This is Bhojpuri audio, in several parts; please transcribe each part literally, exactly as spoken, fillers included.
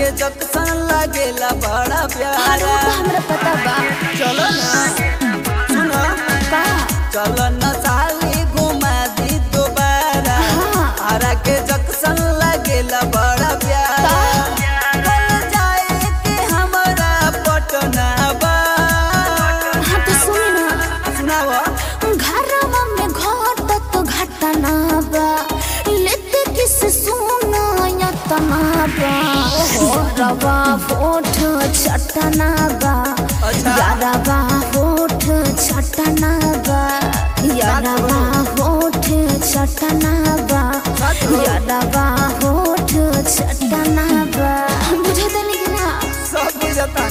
के जक्सन लागेला बड़ा प्यारा। हमरा पता बा। चलो ना सुनो का चलो ना साली घुमा दी दोबारा। आरा के जक्सन लागेला बड़ा प्यारा। कल जाए के हमरा पटना बा। हाँ तो सुन ना सुनावा घरवा में घटत घटना बा लेते किस सुना या तना बा रवा होठ छटना बा यारवा होठ छटना बा यारवा होठ छटना बा यारवा होठ छटना बा बुझत नहीं ना सब बुझता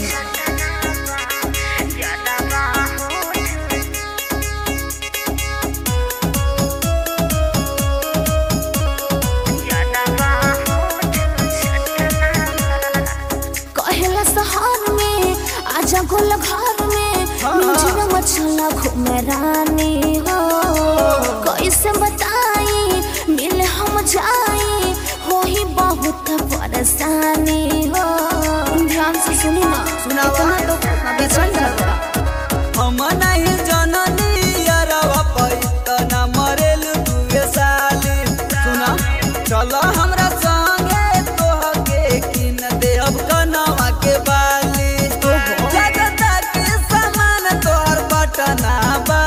शहर में आजा गोल घर में मुझे मछला घूमे रानी हो कैसे बताई मिल हम जाई हो ही बहुत परेशानी हो ध्यान से सुनी ना सुनावा तो बेचैन लगता हम नहीं जननी यारवा पैतना मरेल दुए साली। सुना चलो हमरा संगे तोहके किन देब कनवा के बाली। जगता के सामान तोहर बटना बा।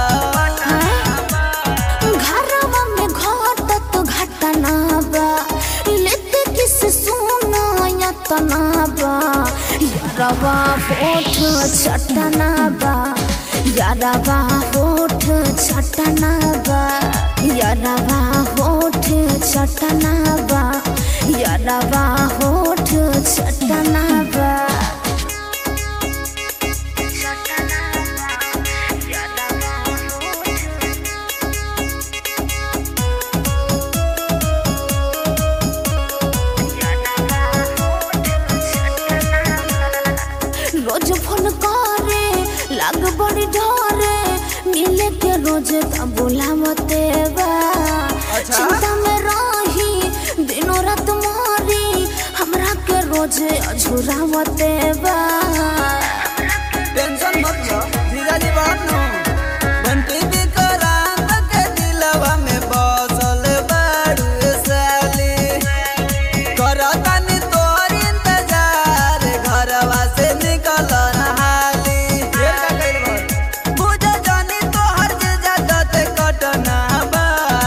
घरवा में घटत घटना बा लेते किस सुना या तना बा यारवा होठ छटना बा यारवा होठ छटना बा यारवा होठ छटना बा यारवा होठ छटना बा। रोज फोन करे लाग बड़ी डरे मिले के रोज का बोला मते बा चिंता में रही दिनों रात मारी हमरा के रोज अझुरा मते बा। टेंशन मत लो धीरे धीरे बात नो घंटी भी करांग के दिलवा में बसल बाड़ू साली। करता नी तोर इंतजार घरवा से निकल हाली। ये का कइल बा बुझ जानी तोहर जे जगत कटना बा।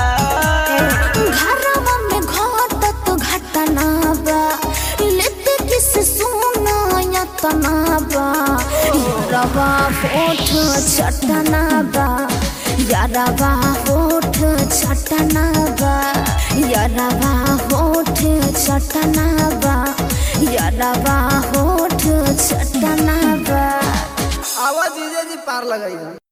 घरवा में घटत घटना बा लेते किस सुना या तना बा यारवा होठ छटना बा यारवा होठ छटना बा यारवा होठ छटना बा यारवा होठ छटना बा। आवाज जीजे जी पार लगाई।